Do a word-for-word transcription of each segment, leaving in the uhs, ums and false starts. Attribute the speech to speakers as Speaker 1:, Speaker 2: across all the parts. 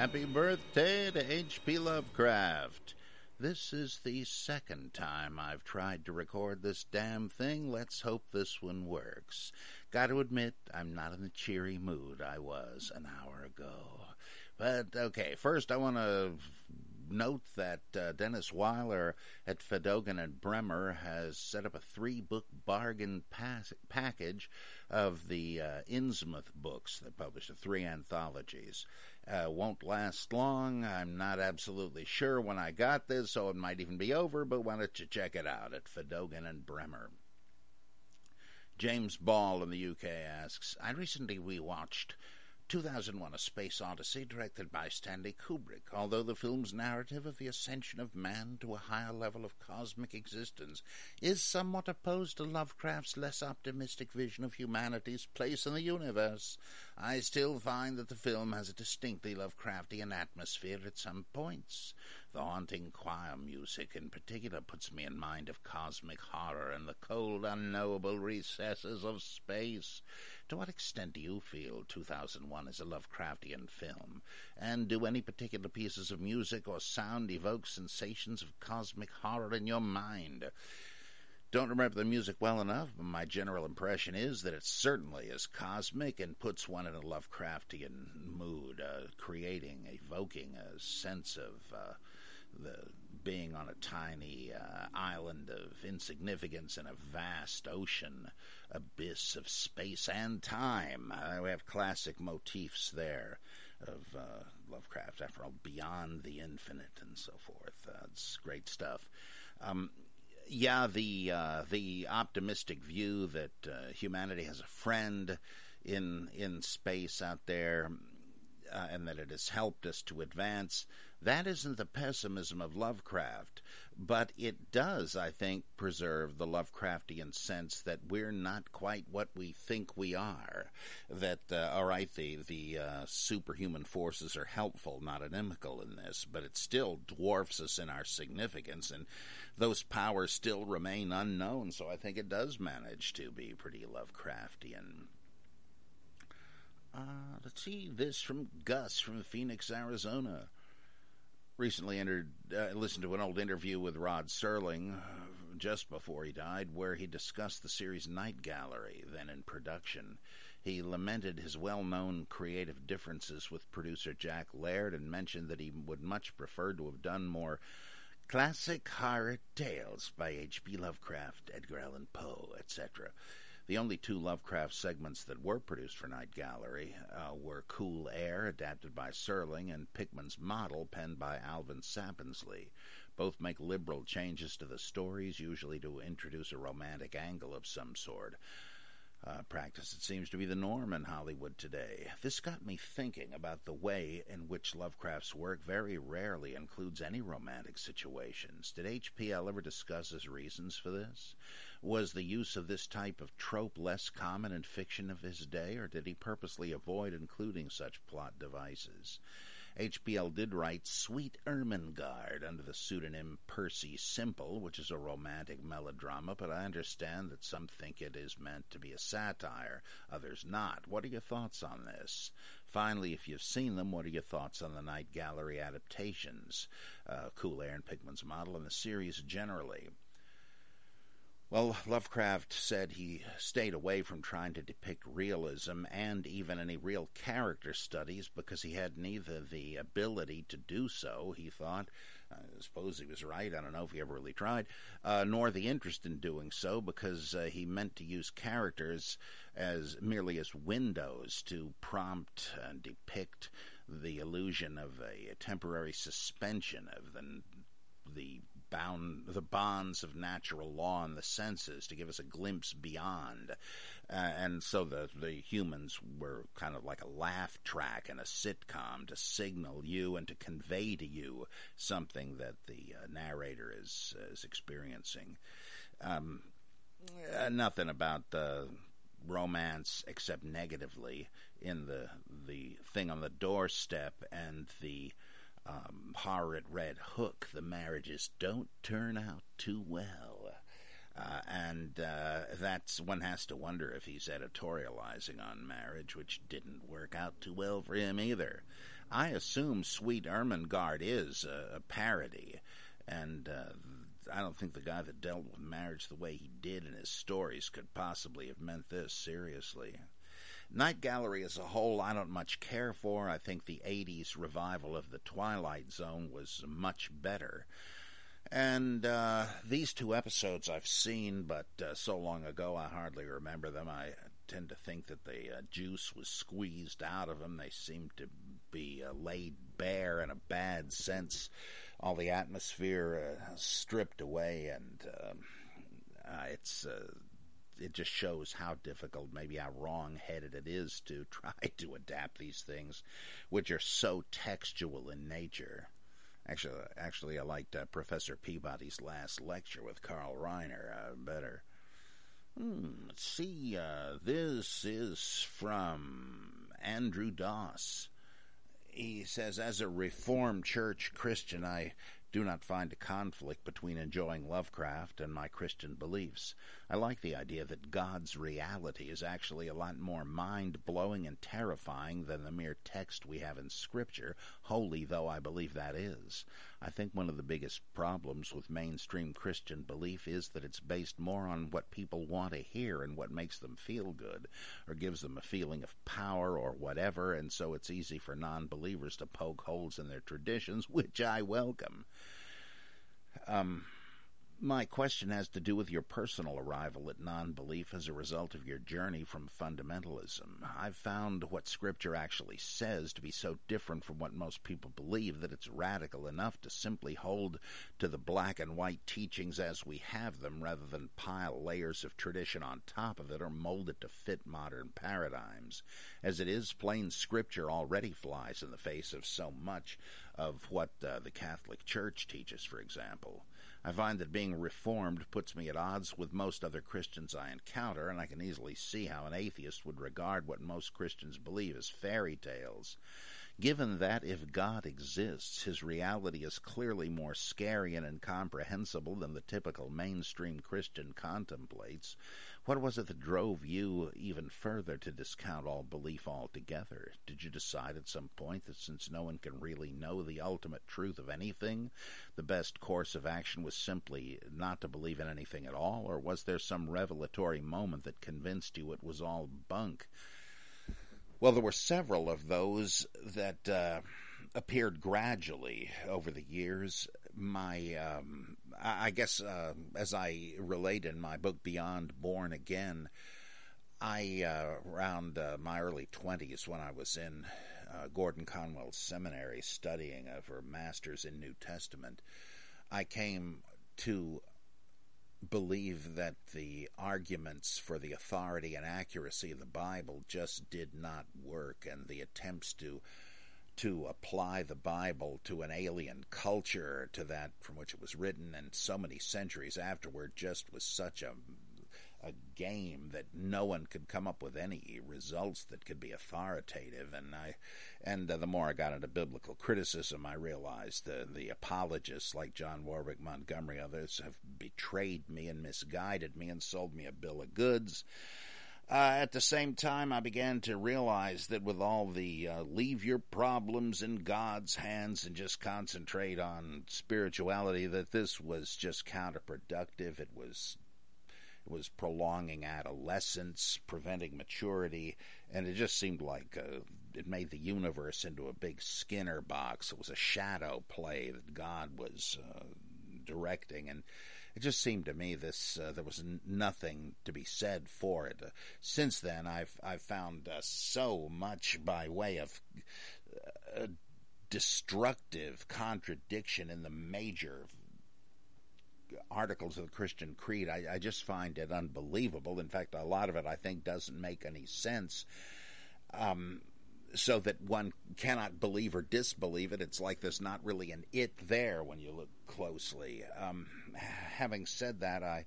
Speaker 1: Happy birthday to H P Lovecraft. This is the second time I've tried to record this damn thing. Let's hope this one works. Got to admit, I'm not in the cheery mood I was an hour ago. But, okay, first I want to note that uh, Dennis Weiler at Fedogan and Bremer has set up a three-book bargain pass- package of the uh, Innsmouth books. They published the three anthologies. Uh, won't last long. I'm not absolutely sure when I got this, so it might even be over, but why don't you check it out at Fedogan and Bremer. James Ball in the U K asks, I recently rewatched two thousand one A Space Odyssey, directed by Stanley Kubrick. Although the film's narrative of the ascension of man to a higher level of cosmic existence is somewhat opposed to Lovecraft's less optimistic vision of humanity's place in the universe, I still find that the film has a distinctly Lovecraftian atmosphere at some points. The haunting choir music in particular puts me in mind of cosmic horror and the cold, unknowable recesses of space. To what extent do you feel two thousand one is a Lovecraftian film? And do any particular pieces of music or sound evoke sensations of cosmic horror in your mind? Don't remember the music well enough, but my general impression is that it certainly is cosmic and puts one in a Lovecraftian mood, uh, creating, evoking a sense of uh, the being on a tiny uh, island of insignificance in a vast ocean abyss of space and time. Uh, we have classic motifs there of uh, Lovecraft, after all, beyond the infinite and so forth. Uh, it's great stuff. Um, yeah, the uh, the optimistic view that uh, humanity has a friend in in space out there, uh, and that it has helped us to advance. That isn't the pessimism of Lovecraft, but it does, I think, preserve the Lovecraftian sense that we're not quite what we think we are. That, uh, all right, the, the uh, superhuman forces are helpful, not inimical in this, but it still dwarfs us in our significance, and those powers still remain unknown, so I think it does manage to be pretty Lovecraftian. Uh, let's see this from Gus from Phoenix, Arizona. Recently entered, uh, listened to an old interview with Rod Serling uh, just before he died, where he discussed the series Night Gallery, then in production. He lamented his well-known creative differences with producer Jack Laird and mentioned that he would much prefer to have done more classic horror tales by H P Lovecraft, Edgar Allan Poe, et cetera. The only two Lovecraft segments that were produced for Night Gallery uh, were Cool Air, adapted by Serling, and Pickman's Model, penned by Alvin Sapensley. Both make liberal changes to the stories, usually to introduce a romantic angle of some sort. Uh, practice that seems to be the norm in Hollywood today. This got me thinking about the way in which Lovecraft's work very rarely includes any romantic situations. Did H P L ever discuss his reasons for this? Was the use of this type of trope less common in fiction of his day, or did he purposely avoid including such plot devices? H P L did write Sweet Ermengarde under the pseudonym Percy Simple, which is a romantic melodrama, but I understand that some think it is meant to be a satire, others not. What are your thoughts on this? Finally, if you've seen them, what are your thoughts on the Night Gallery adaptations, uh, Cool Air and Pickman's Model, and the series generally? Well, Lovecraft said he stayed away from trying to depict realism and even any real character studies because he had neither the ability to do so, he thought. I suppose he was right, I don't know if he ever really tried, uh, nor the interest in doing so because uh, he meant to use characters as merely as windows to prompt and depict the illusion of a, a temporary suspension of the the bound the bonds of natural law and the senses, to give us a glimpse beyond. Uh, and so the the humans were kind of like a laugh track in a sitcom to signal you and to convey to you something that the uh, narrator is is experiencing. Um, uh, nothing about uh, romance except negatively in the the thing on the doorstep and the Um, horror at Red Hook. The marriages don't turn out too well. Uh, and uh, that's, one has to wonder if he's editorializing on marriage, which didn't work out too well for him either. I assume Sweet Ermengarde is a, a parody, and uh, I don't think the guy that dealt with marriage the way he did in his stories could possibly have meant this seriously. Night Gallery as a whole, I don't much care for. I think the eighties revival of The Twilight Zone was much better. And uh, these two episodes I've seen, but uh, so long ago I hardly remember them. I tend to think that the uh, juice was squeezed out of them. They seem to be uh, laid bare in a bad sense. All the atmosphere uh, stripped away, and uh, uh, it's uh, it just shows how difficult, maybe how wrong-headed it is to try to adapt these things, which are so textual in nature. Actually, actually, I liked uh, Professor Peabody's last lecture with Carl Reiner uh, better. Hmm, let's see. Uh, this is from Andrew Doss. He says, as a Reformed Church Christian, I do not find a conflict between enjoying Lovecraft and my Christian beliefs. I like the idea that God's reality is actually a lot more mind-blowing and terrifying than the mere text we have in Scripture, holy though I believe that is. I think one of the biggest problems with mainstream Christian belief is that it's based more on what people want to hear and what makes them feel good, or gives them a feeling of power or whatever, and so it's easy for non-believers to poke holes in their traditions, which I welcome. Um... My question has to do with your personal arrival at non-belief as a result of your journey from fundamentalism. I've found what Scripture actually says to be so different from what most people believe that it's radical enough to simply hold to the black and white teachings as we have them rather than pile layers of tradition on top of it or mold it to fit modern paradigms. As it is, plain Scripture already flies in the face of so much of what uh, the Catholic Church teaches, for example. I find that being Reformed puts me at odds with most other Christians I encounter, and I can easily see how an atheist would regard what most Christians believe as fairy tales. Given that, if God exists, his reality is clearly more scary and incomprehensible than the typical mainstream Christian contemplates, what was it that drove you even further to discount all belief altogether? Did you decide at some point that since no one can really know the ultimate truth of anything, the best course of action was simply not to believe in anything at all, or was there some revelatory moment that convinced you it was all bunk? Well, there were several of those that uh, appeared gradually over the years. My, um, I guess, uh, as I relate in my book Beyond Born Again, I, uh, around uh, my early twenties, when I was in uh, Gordon Conwell Seminary studying uh, for a master's in New Testament, I came to believe that the arguments for the authority and accuracy of the Bible just did not work, and the attempts to to apply the Bible to an alien culture, to that from which it was written, and so many centuries afterward, just was such a a game that no one could come up with any results that could be authoritative. And I, and uh, the more I got into biblical criticism, I realized uh, the apologists like John Warwick Montgomery, others have betrayed me and misguided me and sold me a bill of goods. Uh, at the same time, I began to realize that with all the uh, leave your problems in God's hands and just concentrate on spirituality, that this was just counterproductive. It was It was prolonging adolescence, preventing maturity, and it just seemed like uh, it made the universe into a big Skinner box. It was a shadow play that God was uh, directing, and it just seemed to me this uh, there was n- nothing to be said for it. Uh, since then, I've I've found uh, so much by way of uh, destructive contradiction in the major articles of the Christian Creed. I, I just find it unbelievable. In fact, a lot of it I think doesn't make any sense, um, so that one cannot believe or disbelieve it. It's like there's not really an it there when you look closely. Um, having said that, I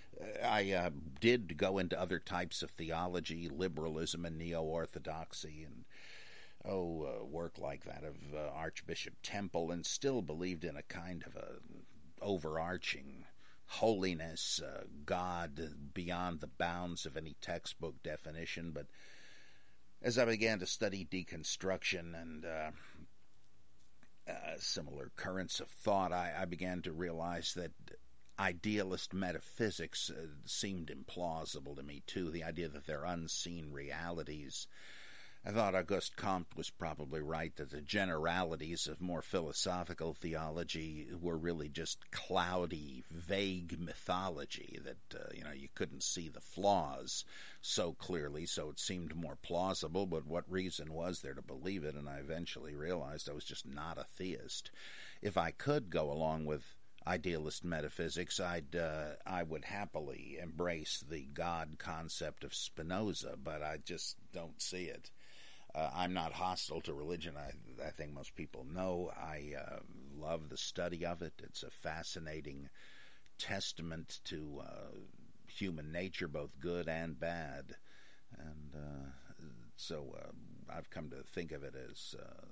Speaker 1: I uh, did go into other types of theology, liberalism and neo-orthodoxy, and oh, uh, work like that of uh, Archbishop Temple, and still believed in a kind of a overarching holiness, uh, God beyond the bounds of any textbook definition. But as I began to study deconstruction and uh, uh, similar currents of thought, I, I began to realize that idealist metaphysics uh, seemed implausible to me, too. The idea that they're unseen realities. I thought Auguste Comte was probably right that the generalities of more philosophical theology were really just cloudy, vague mythology that, uh, you know, you couldn't see the flaws so clearly, so it seemed more plausible, but what reason was there to believe it? And I eventually realized I was just not a theist. If I could go along with idealist metaphysics, I'd uh, I would happily embrace the God concept of Spinoza, but I just don't see it. Uh, I'm not hostile to religion. I, I think most people know. I uh, love the study of it. It's a fascinating testament to uh, human nature, both good and bad. And uh, so uh, I've come to think of it as, uh,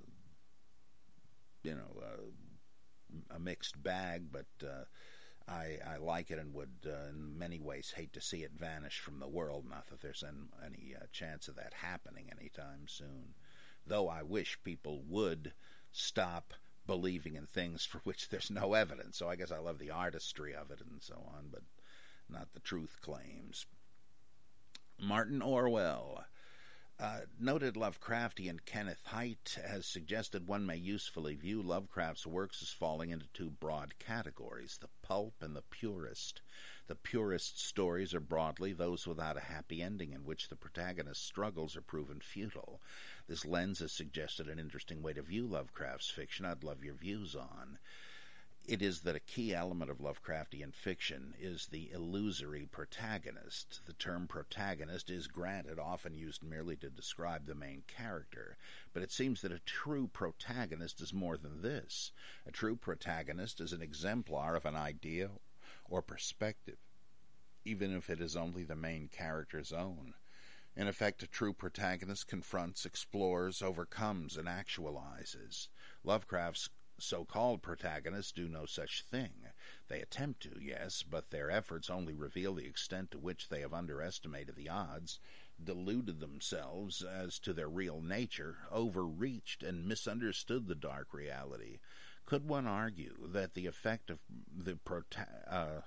Speaker 1: you know, uh, a mixed bag, but uh, I, I like it and would, uh, in many ways, hate to see it vanish from the world. Not that there's any, any uh, chance of that happening anytime soon. Though I wish people would stop believing in things for which there's no evidence. So I guess I love the artistry of it and so on, but not the truth claims. Martin Orwell. Uh, noted Lovecraftian Kenneth Haidt has suggested one may usefully view Lovecraft's works as falling into two broad categories, the pulp and the purist. The purist stories are broadly those without a happy ending in which the protagonist's struggles are proven futile. This lens has suggested an interesting way to view Lovecraft's fiction I'd love your views on. It is that a key element of Lovecraftian fiction is the illusory protagonist. The term protagonist is, granted, often used merely to describe the main character, but it seems that a true protagonist is more than this. A true protagonist is an exemplar of an idea or perspective, even if it is only the main character's own. In effect, a true protagonist confronts, explores, overcomes, and actualizes. Lovecraft's so-called protagonists do no such thing. They attempt to, yes, but their efforts only reveal the extent to which they have underestimated the odds, deluded themselves as to their real nature, overreached and misunderstood the dark reality. Could one argue that the effect of the prota- uh,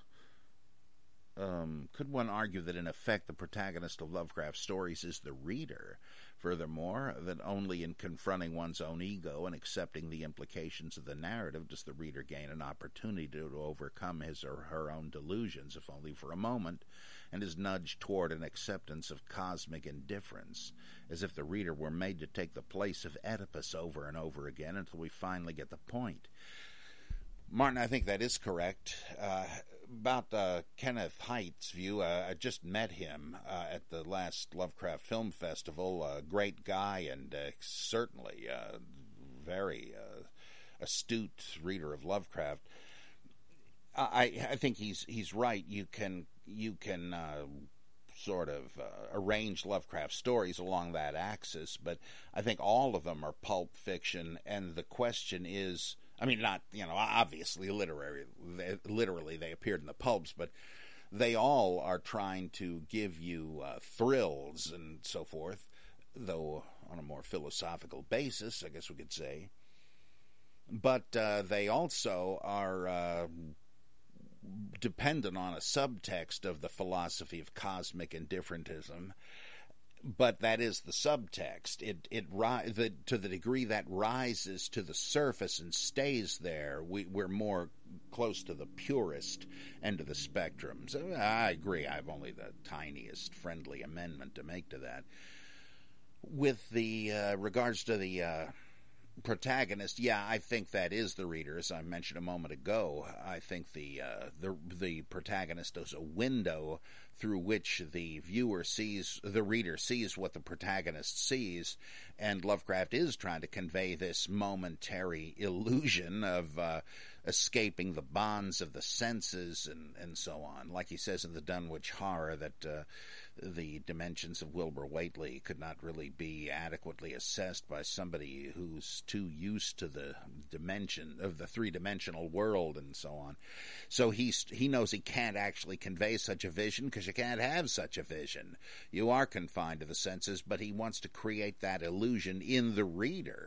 Speaker 1: um, could one argue that in effect the protagonist of Lovecraft's stories is the reader? Furthermore, that only in confronting one's own ego and accepting the implications of the narrative does the reader gain an opportunity to, to overcome his or her own delusions, if only for a moment, and is nudged toward an acceptance of cosmic indifference, as if the reader were made to take the place of Oedipus over and over again until we finally get the point. Martin, I think that is correct. Uh, about uh, Kenneth Haidt's view, uh, I just met him uh, at the last Lovecraft Film Festival. A great guy and uh, certainly a very uh, astute reader of Lovecraft. I, I think he's he's right. You can you can uh, sort of uh, arrange Lovecraft stories along that axis, but I think all of them are pulp fiction, and the question is, I mean, not, you know, obviously literary, they, literally they appeared in the pulps, but they all are trying to give you uh, thrills and so forth, though on a more philosophical basis, I guess we could say. But uh, they also are uh, dependent on a subtext of the philosophy of cosmic indifferentism. But that is the subtext. It it ri- the, to the degree that rises to the surface and stays there, we, we're more close to the purist end of the spectrum. So I agree. I have only the tiniest friendly amendment to make to that. With the uh, regards to the uh, protagonist, yeah, I think that is the reader. As I mentioned a moment ago, I think the uh, the the protagonist is a window through which the viewer sees, the reader sees what the protagonist sees, and Lovecraft is trying to convey this momentary illusion of uh, escaping the bonds of the senses and, and so on. Like he says in the Dunwich Horror that uh, the dimensions of Wilbur Whateley could not really be adequately assessed by somebody who's too used to the dimension of the three-dimensional world and so on. So he's, he knows he can't actually convey such a vision because you can't have such a vision. You are confined to the senses, but he wants to create that illusion in the reader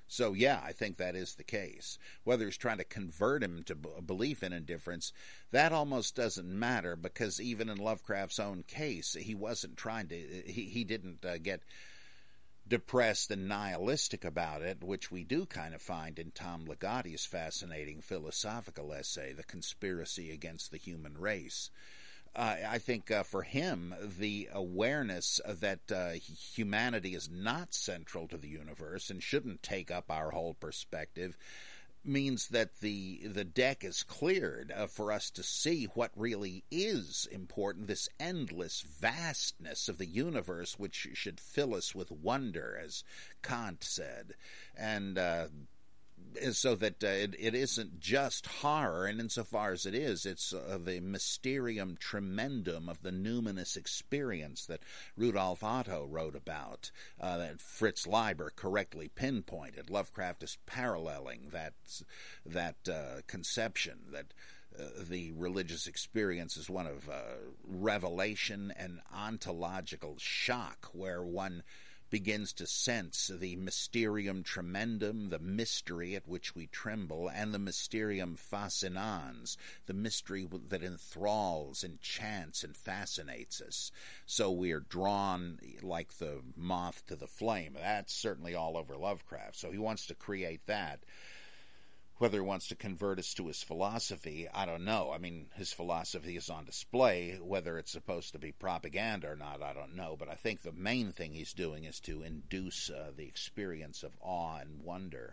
Speaker 1: So, yeah, I think that is the case. Whether he's trying to convert him to a belief in indifference, that almost doesn't matter, because even in Lovecraft's own case, he wasn't trying to, he, he didn't uh, get depressed and nihilistic about it, which we do kind of find in Tom Ligotti's fascinating philosophical essay, The Conspiracy Against the Human Race. Uh, I think uh, for him, the awareness that uh, humanity is not central to the universe and shouldn't take up our whole perspective means that the the deck is cleared uh, for us to see what really is important, this endless vastness of the universe, which should fill us with wonder, as Kant said. And uh, so that uh, it, it isn't just horror, and insofar as it is, it's uh, the mysterium tremendum of the numinous experience that Rudolf Otto wrote about, uh, that Fritz Leiber correctly pinpointed. Lovecraft is paralleling that, that uh, conception that uh, the religious experience is one of uh, revelation and ontological shock, where one begins to sense the mysterium tremendum, the mystery at which we tremble, and the mysterium fascinans, the mystery that enthralls, enchants, and fascinates us. So we are drawn like the moth to the flame. That's certainly all over Lovecraft. So he wants to create that. Whether he wants to convert us to his philosophy, I don't know. I mean, his philosophy is on display. Whether it's supposed to be propaganda or not, I don't know. But I think the main thing he's doing is to induce uh, the experience of awe and wonder.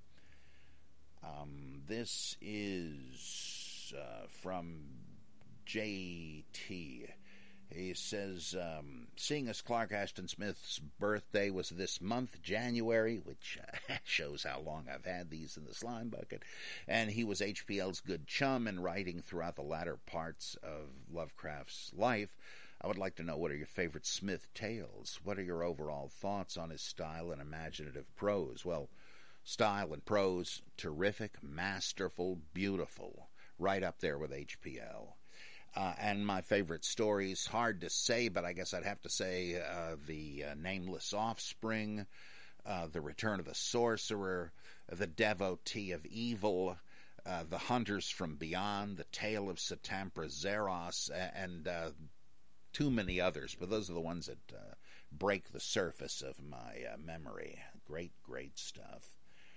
Speaker 1: Um, this is uh, from J T. He says, um, seeing as Clark Ashton Smith's birthday was this month, January, which uh, shows how long I've had these in the slime bucket, and he was H P L's good chum in writing throughout the latter parts of Lovecraft's life, I would like to know, what are your favorite Smith tales? What are your overall thoughts on his style and imaginative prose? Well, style and prose, terrific, masterful, beautiful, right up there with H P L. Uh, and my favorite stories, hard to say, but I guess I'd have to say uh, The uh, Nameless Offspring, uh, The Return of the Sorcerer, The Devotee of Evil, uh, The Hunters from Beyond, The Tale of Satampra Zeros, and uh, too many others, but those are the ones that uh, break the surface of my uh, memory. Great, great stuff.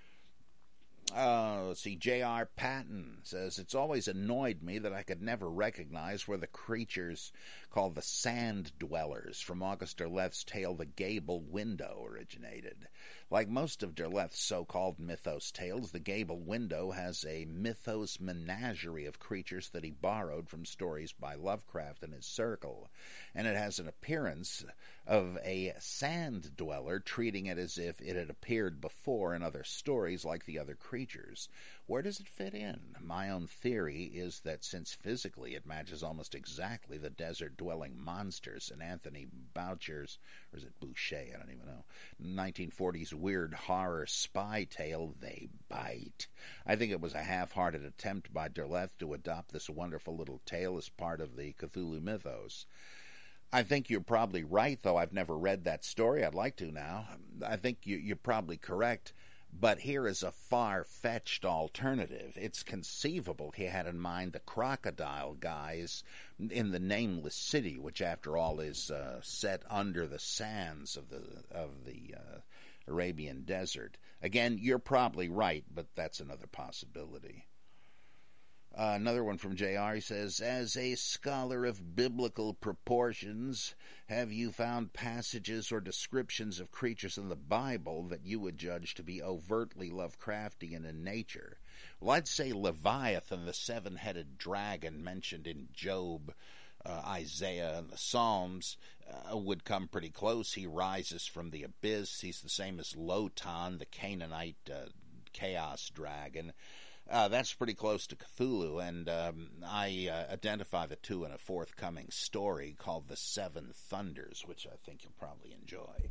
Speaker 1: Uh, let's see, J R. Patton says, it's always annoyed me that I could never recognize where the creatures called the Sand Dwellers from August Derleth's tale The Gable Window originated. Like most of Derleth's so-called mythos tales, The Gable Window has a mythos menagerie of creatures that he borrowed from stories by Lovecraft and his circle, and it has an appearance of a sand dweller, treating it as if it had appeared before in other stories like the other creatures. Where does it fit in? My own theory is that since physically it matches almost exactly the desert-dwelling monsters in Anthony Boucher's, or is it Boucher, I don't even know, nineteen forties weird horror spy tale, They Bite. I think it was a half-hearted attempt by Derleth to adopt this wonderful little tale as part of the Cthulhu mythos. I think you're probably right, though I've never read that story. I'd like to now. I think you, you're probably correct. But here is a far-fetched alternative. It's conceivable he had in mind the crocodile guys in the Nameless City, which, after all, is uh, set under the sands of the of the uh, Arabian desert. Again, you're probably right, but that's another possibility. Uh, another one from J R. He says, as a scholar of biblical proportions, have you found passages or descriptions of creatures in the Bible that you would judge to be overtly Lovecraftian in nature? Well, I'd say Leviathan, the seven-headed dragon mentioned in Job, uh, Isaiah, and the Psalms, uh, would come pretty close. He rises from the abyss. He's the same as Lotan, the Canaanite uh, chaos dragon. Uh, that's pretty close to Cthulhu, and um, I uh, identify the two in a forthcoming story called The Seven Thunders, which I think you'll probably enjoy.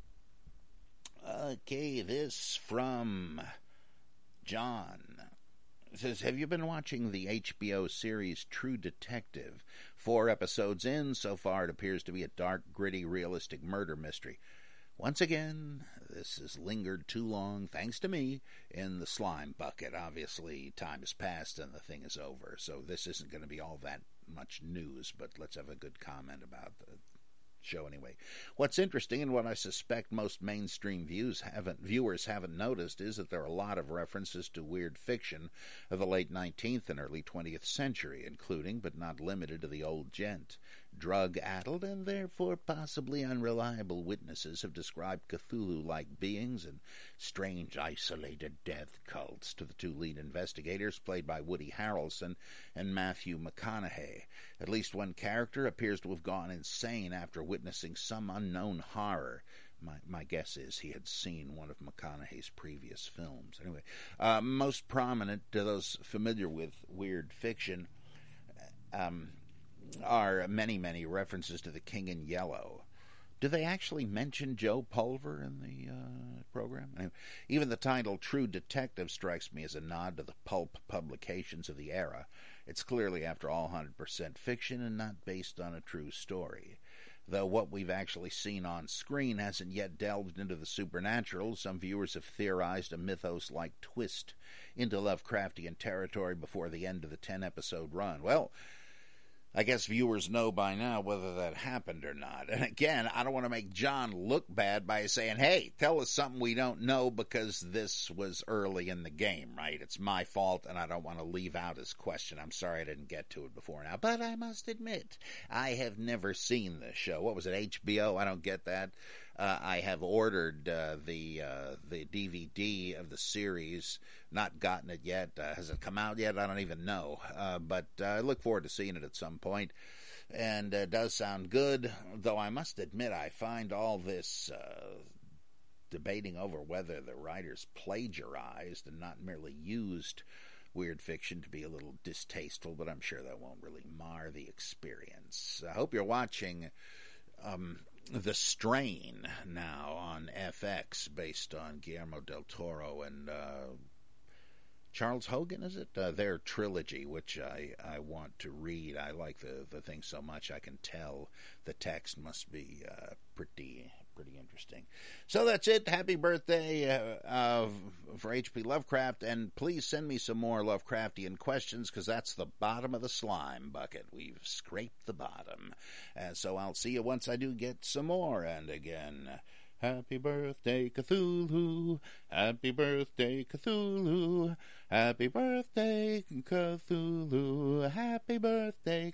Speaker 1: Okay, this from John. It says, have you been watching the H B O series True Detective? Four episodes in, so far it appears to be a dark, gritty, realistic murder mystery. Once again, this has lingered too long, thanks to me, in the slime bucket. Obviously, time has passed and the thing is over, so this isn't going to be all that much news, but let's have a good comment about the show anyway. What's interesting, and what I suspect most mainstream views haven't, viewers haven't noticed, is that there are a lot of references to weird fiction of the late nineteenth and early twentieth century, including, but not limited to, the Old Gent. Drug-addled and therefore possibly unreliable witnesses have described Cthulhu-like beings and strange isolated death cults to the two lead investigators, played by Woody Harrelson and Matthew McConaughey. At least one character appears to have gone insane after witnessing some unknown horror. My, my guess is he had seen one of McConaughey's previous films. Anyway, uh, most prominent to those familiar with weird fiction um, are many, many references to The King in Yellow. Do they actually mention Joe Pulver in the uh, program? I mean, even the title True Detective strikes me as a nod to the pulp publications of the era. It's clearly, after all, one hundred percent fiction and not based on a true story. Though what we've actually seen on screen hasn't yet delved into the supernatural, some viewers have theorized a mythos-like twist into Lovecraftian territory before the end of the ten-episode run. Well, I guess viewers know by now whether that happened or not. And again, I don't want to make John look bad by saying, hey, tell us something we don't know because this was early in the game, right? It's my fault, and I don't want to leave out his question. I'm sorry I didn't get to it before now. But I must admit, I have never seen this show. What was it, H B O? I don't get that. Uh, I have ordered uh, the uh, the D V D of the series, not gotten it yet. Uh, has it come out yet? I don't even know. Uh, but uh, I look forward to seeing it at some point. And it uh, does sound good, though I must admit I find all this uh, debating over whether the writers plagiarized and not merely used weird fiction to be a little distasteful, but I'm sure that won't really mar the experience. I hope you're watching Um, The Strain now on F X, based on Guillermo del Toro and uh, Charles Hogan, is it? Uh, their trilogy, which I, I want to read. I like the, the thing so much I can tell the text must be uh, pretty pretty interesting. So that's it. Happy birthday uh, uh, for H P Lovecraft, and please send me some more Lovecraftian questions, because that's the bottom of the slime bucket. We've scraped the bottom. And so I'll see you once I do get some more. And again, happy birthday, Cthulhu. Happy birthday, Cthulhu. Happy birthday, Cthulhu. Happy birthday,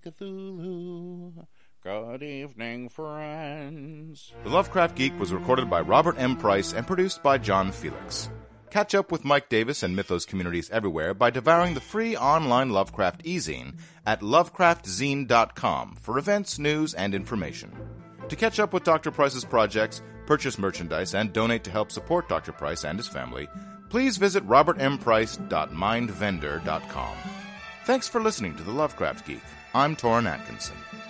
Speaker 1: Cthulhu. Good evening, friends.
Speaker 2: The Lovecraft Geek was recorded by Robert M. Price and produced by John Felix. Catch up with Mike Davis and Mythos communities everywhere by devouring the free online Lovecraft e-zine at lovecraft zine dot com for events, news, and information. To catch up with Doctor Price's projects, purchase merchandise, and donate to help support Doctor Price and his family, please visit robert m price dot mind vendor dot com. Thanks for listening to The Lovecraft Geek. I'm Torrin Atkinson.